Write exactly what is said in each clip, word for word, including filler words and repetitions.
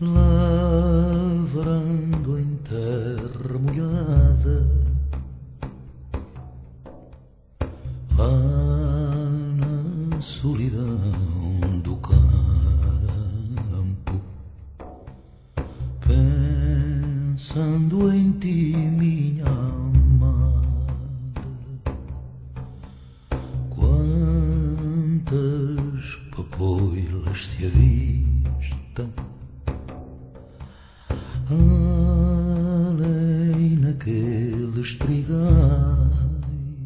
lavrando em terra molhada, lá na solidão do campo, pensando em ti, minha amada, quantas papoilas se avistam além naqueles trigais,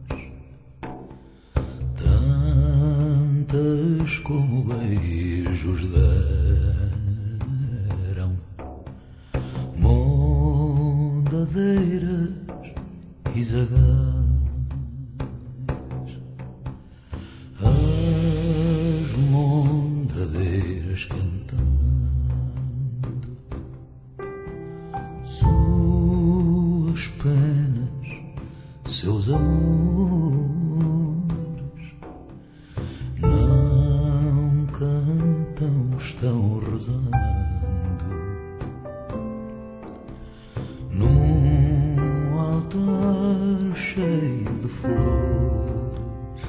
tantas como beijos deram, mondadeiras e zagais, as mondadeiras cantando suas penas, seus amores, não cantam, estão rezando num altar cheio de flores,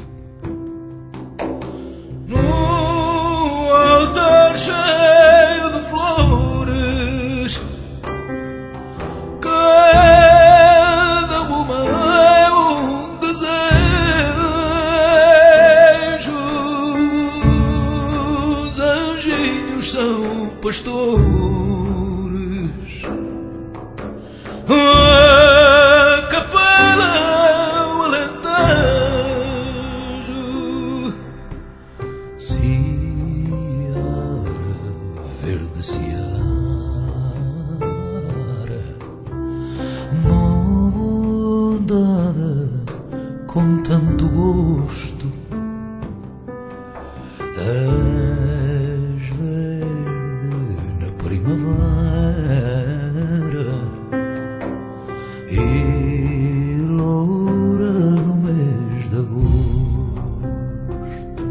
num altar cheio de flores. Cada uma é um desejo. Os anjinhos são pastores, a capela o alentejo, seara verde, seara moldada com tanto gosto. És verde na primavera e loura no mês de agosto.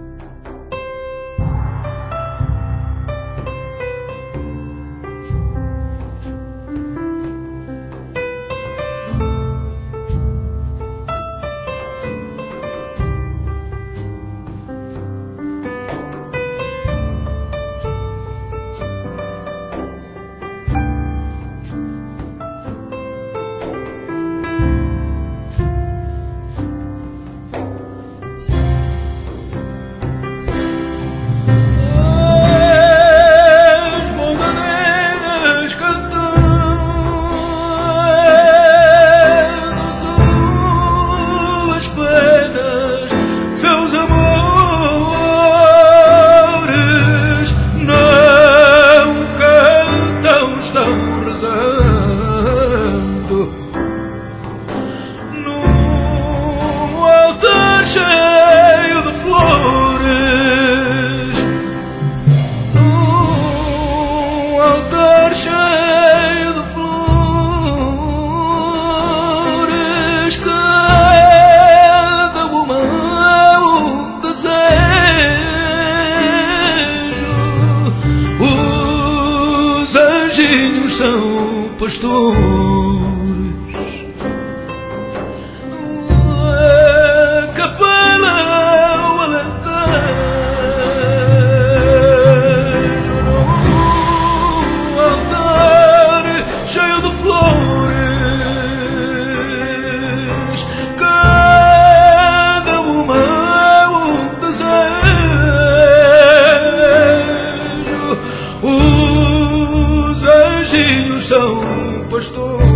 Num altar cheio de flores, num altar cheio de flores, cada uma é um desejo. Os anjinhos são pastores, são pastores.